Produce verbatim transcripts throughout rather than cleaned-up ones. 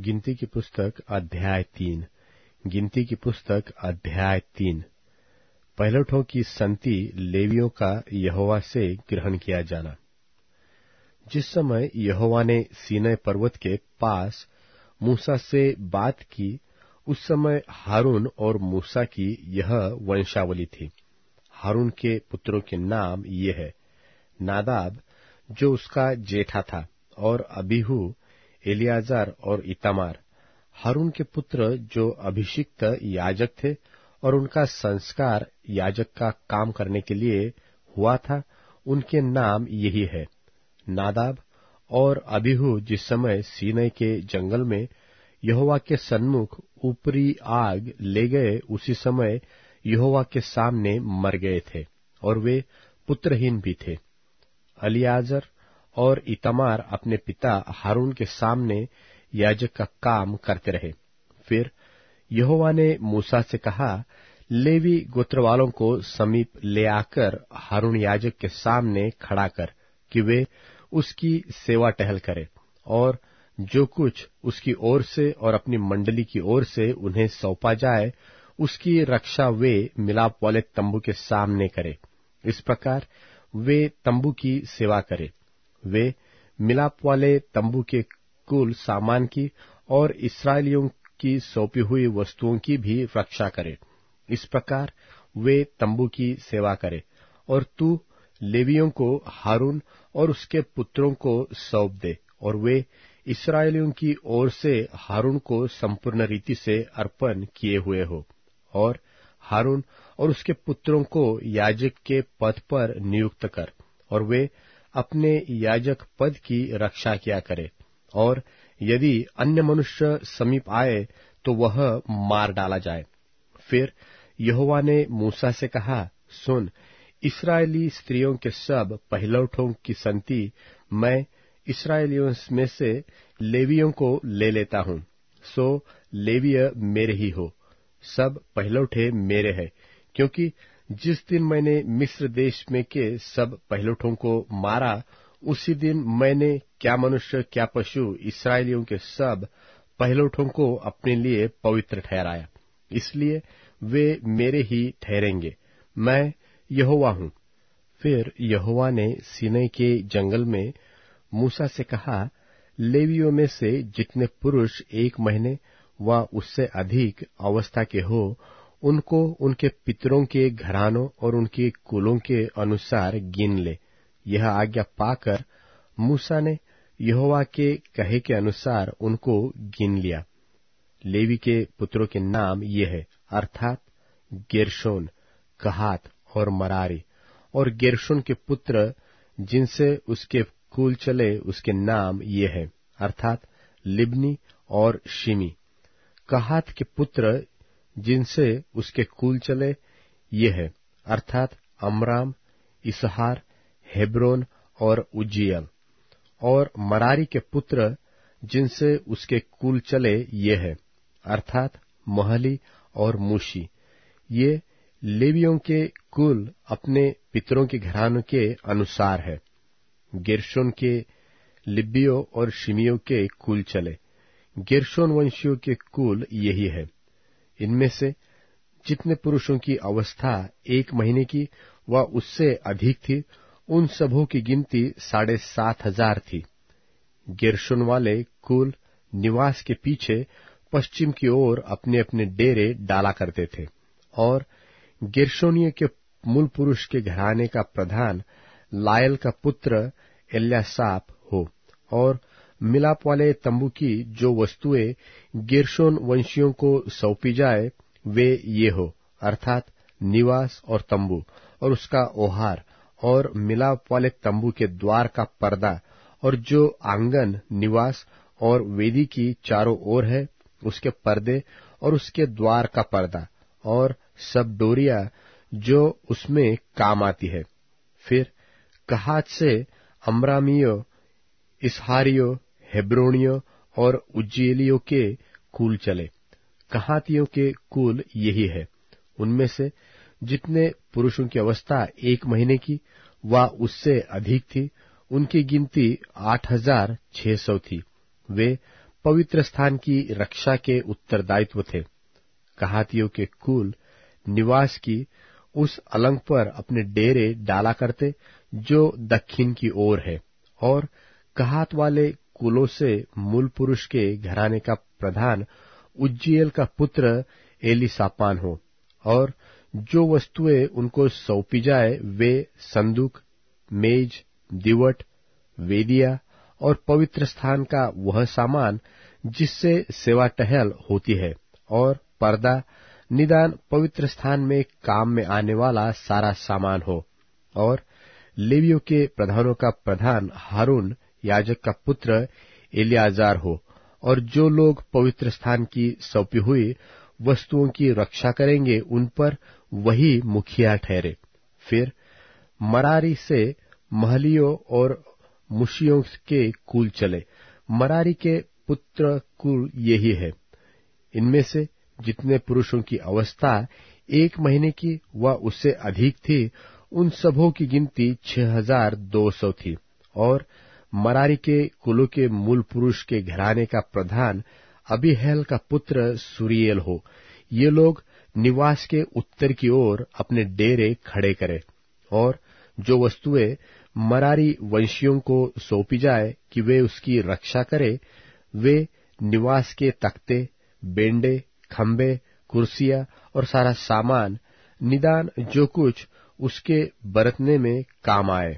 गिनती की पुस्तक अध्याय तीन। गिनती की पुस्तक अध्याय तीन। पहिलौठों की संति लेवियों का यहोवा से ग्रहण किया जाना। जिस समय यहोवा ने सीनै पर्वत के पास मूसा से बात की, उस समय हारून और मूसा की यह वंशावली थी। हारून के पुत्रों के नाम ये है: नादाब जो उसका जेठा था, और अबीहू, एलियाजार और इतामार। हारून के पुत्र जो अभिषिक्त याजक थे और उनका संस्कार याजक का काम करने के लिए हुआ था, उनके नाम यही है: नादाब और अबीहू जिस समय सीनै के जंगल में यहोवा के सन्मुख ऊपरी आग ले गए, उसी समय यहोवा के सामने मर गए थे, और वे पुत्रहीन भी थे। एलियाजर और इतामार अपने पिता हारून के सामने याजक का काम करते रहे। फिर यहोवा ने मूसा से कहा, लेवी गोत्रवालों को समीप ले आकर हारून याजक के सामने खड़ा कर, कि वे उसकी सेवा टहल करें, और जो कुछ उसकी ओर से और अपनी मंडली की ओर से उन्हें सौंपा जाए, उसकी रक्षा वे मिलाप वाले तंबू के सामने करें। इस प्रकार वे तंबू की सेवा करें। वे मिलाप वाले तंबू के कुल सामान की और इस्राएलियों की सौंपी हुई वस्तुओं की भी रक्षा करें। इस प्रकार वे तंबू की सेवा करें। और तू लेवियों को हारून और उसके पुत्रों को सौंप दे, और वे इस्राएलियों की ओर से हारून को संपूर्ण रीति से अर्पण किए हुए हो। और हारून और उसके पुत्रों को याजक के पद पर नियुक्त कर, और वे अपने याजक पद की रक्षा किया करे। और यदि अन्य मनुष्य समीप आए तो वह मार डाला जाए। फिर यहोवा ने मूसा से कहा, सुन, इस्राएली स्त्रियों के सब पहिलौठों की संति मैं इस्राएलियों में से लेवियों को ले लेता हूं। सो लेवीय मेरे ही हो, सब पहिलौठे मेरे हैं, क्योंकि जिस दिन मैंने मिस्र देश में के सब पहिलौठों को मारा, उसी दिन मैंने क्या मनुष्य क्या पशु इस्राएलियों के सब पहिलौठों को अपने लिए पवित्र ठहराया। इसलिए वे मेरे ही ठहरेंगे, मैं यहोवा हूं। फिर यहोवा ने सीनै के जंगल में मूसा से कहा, लेवियों में से जितने पुरुष एक महीने व उससे अधिक अवस्था के हो, उनको उनके पितरों के घरानों और उनके कुलों के अनुसार गिन ले। यह आज्ञा पाकर मूसा ने यहोवा के कहे के अनुसार उनको गिन लिया। लेवी के पुत्रों के नाम ये है, अर्थात गेर्शोन, कहात और मरारी। और गेर्शोन के पुत्र जिनसे उसके कुल चले, उसके नाम ये है, अर्थात लिब्नी और शिमी। कहात के पुत्र जिनसे उसके कुल चले, ये है, अर्थात अमराम, इसहार, हेब्रोन और उज्जीएल। और मरारी के पुत्र जिनसे उसके कुल चले, ये है, अर्थात महली और मूशी। ये लेवियों के कुल अपने पितरों के घरानों के अनुसार है। गेर्शोन के लिब्बियों और शिमियों के कुल चले। गेर्शोन वंशियों के कुल यही है। इनमें से जितने पुरुषों की अवस्था एक महीने की व उससे अधिक थी, उन सबों की गिनती साढ़े सात हजार थी। गेर्शोन वाले कुल निवास के पीछे पश्चिम की ओर अपने अपने डेरे डाला करते थे। और गेर्शोनियों के मूल पुरुष के घराने का प्रधान लायल का पुत्र एल्यासाप हो। और मिलाप वाले तंबू की जो वस्तुएं गेर्शोन वंशियों को सौंपी जाए, वे ये हो, अर्थात निवास और तंबू और उसका ओहार, और मिलाप वाले तंबू के द्वार का पर्दा, और जो आंगन, निवास और वेदी की चारों ओर है, उसके पर्दे और उसके द्वार का पर्दा, और सब डोरिया जो उसमें काम आती है। फिर कहात से अमरामियों, इसहारियों, हेब्रोनियों और उज्जीएलियों के कुल चले। कहातियों के कुल यही है। उनमें से जितने पुरुषों की अवस्था एक महीने की व उससे अधिक थी, उनकी गिनती आठ हजार छह सौ थी। वे पवित्र स्थान की रक्षा के उत्तरदायित्व थे। कहातियों के कुल निवास की उस अलंग पर अपने डेरे डाला करते जो दक्षिण की ओर है, और कहात वाले कुलों से मूल पुरुष के घराने का प्रधान उज्जीएल का पुत्र एलीसापान हो, और जो वस्तुएं उनको सौंपी जाए वे संदूक, मेज, दिवट, वेदिया और पवित्र स्थान का वह सामान जिससे सेवा टहल होती है, और पर्दा, निदान पवित्र स्थान में काम में आने वाला सारा सामान हो। और लेवियों के प्रधानों का प्रधान हारून याजक का पुत्र एलियाजार हो, और जो लोग पवित्र स्थान की सौंपी हुई वस्तुओं की रक्षा करेंगे उन पर वही मुखिया ठहरे। फिर मरारी से महलियों और मुशियों के कुल चले। मरारी के पुत्र कुल यही है। इनमें से जितने पुरुषों की अवस्था एक महीने की व उससे अधिक थी, उन सबों की गिनती छह हजार दो सौ थी। और मरारी के कुलों के मूल पुरुष के घराने का प्रधान अबीहैल का पुत्र सूरीएल हो। ये लोग निवास के उत्तर की ओर अपने डेरे खड़े करें, और जो वस्तुएं मरारी वंशियों को सौंपी जाए कि वे उसकी रक्षा करें, वे निवास के तख्ते, बेंडे, खंबे, कुर्सियां और सारा सामान, निदान जो कुछ उसके बरतने में काम आए,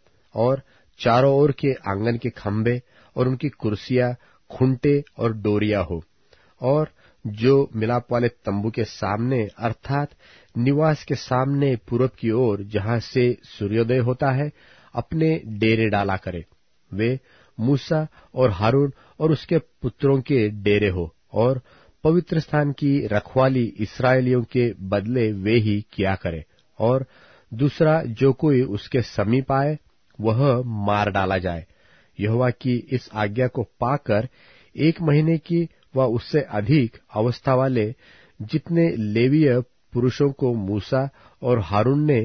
और चारों ओर के आंगन के खंबे और उनकी कुर्सियां, खुंटे और डोरिया हो। और जो मिलाप वाले तंबू के सामने अर्थात निवास के सामने पूरब की ओर जहां से सूर्योदय होता है अपने डेरे डाला करे, वे मूसा और हारून और उसके पुत्रों के डेरे हो। और पवित्र स्थान की रखवाली इस्राएलियों के बदले वे ही किया करे, और दूसरा जो कोई उसके समीप आए वह मार डाला जाए। यहोवा की इस आज्ञा को पाकर एक महीने की व उससे अधिक अवस्था वाले जितने लेवीय पुरुषों को मूसा और हारून ने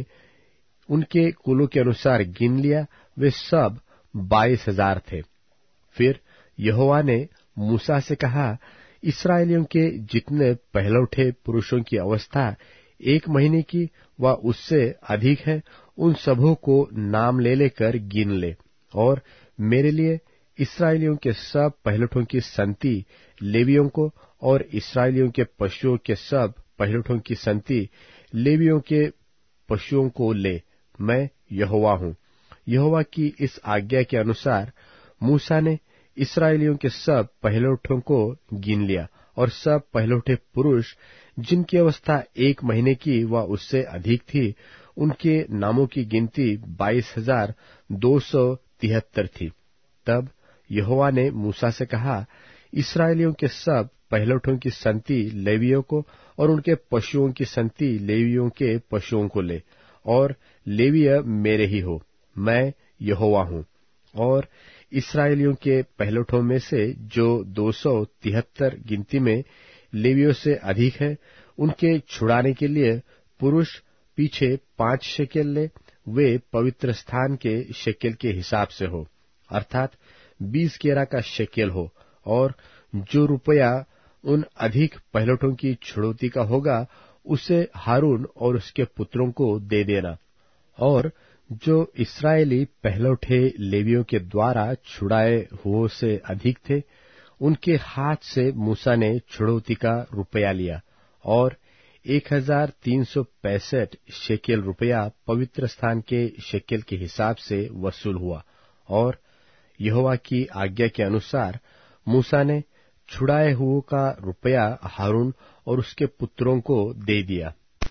उनके कुलों के अनुसार गिन लिया, वे सब बाईस हजार थे। फिर यहोवा ने मूसा से कहा, इस्राएलियों के जितने पहलौठे पुरुषों की अवस्था एक महीने की व उससे अधिक है, उन सबों को नाम ले लेकर गिन ले, और मेरे लिए इस्राएलियों के सब पहलौठों की संति लेवियों को, और इस्राएलियों के पशुओं के सब पहलौठों की संति लेवियों के पशुओं को ले। मैं यहोवा हूँ। यहोवा की इस आज्ञा के अनुसार मूसा ने इस्राएलियों के सब पहलौठों को गिन लिया, और सब पहलौठे पुरुष जिनकी अवस्था एक महीने की व उससे अधिक थी, उनके नामों की गिनती बाईस हजार दो सौ तिहत्तर थी। तब यहोवा ने मूसा से कहा, इस्राएलियों के सब पहलौठों की संति लेवियों को और उनके पशुओं की संति लेवियों के पशुओं को ले, और लेवीय मेरे ही हो। मैं यहोवा हूँ। और इस्राएलियों के पहलौठों में से जो दो सौ तिहत्तर गिनती में लेवियों से अधिक है, उनके छुड़ाने के लिए पुरुष पीछे पांच शेकेल ले, वे पवित्र स्थान के शेकेल के हिसाब से हो, अर्थात बीस केरा का शेकेल हो। और जो रुपया उन अधिक पहलौठों की छुड़ौती का होगा, उसे हारून और उसके पुत्रों को दे देना। और जो इस्राएली पहलौठे लेवियों के द्वारा छुड़ाए हुओं से अधिक थे, उनके हाथ से मूसा ने छुड़ौती का रुपया लिया, और एक हजार तीन सौ पैंसठ शेकेल रुपया पवित्र स्थान के शेकेल के हिसाब से वसूल हुआ। और यहोवा की आज्ञा के अनुसार मूसा ने छुड़ाए हुओं का रुपया हारून और उसके पुत्रों को दे दिया।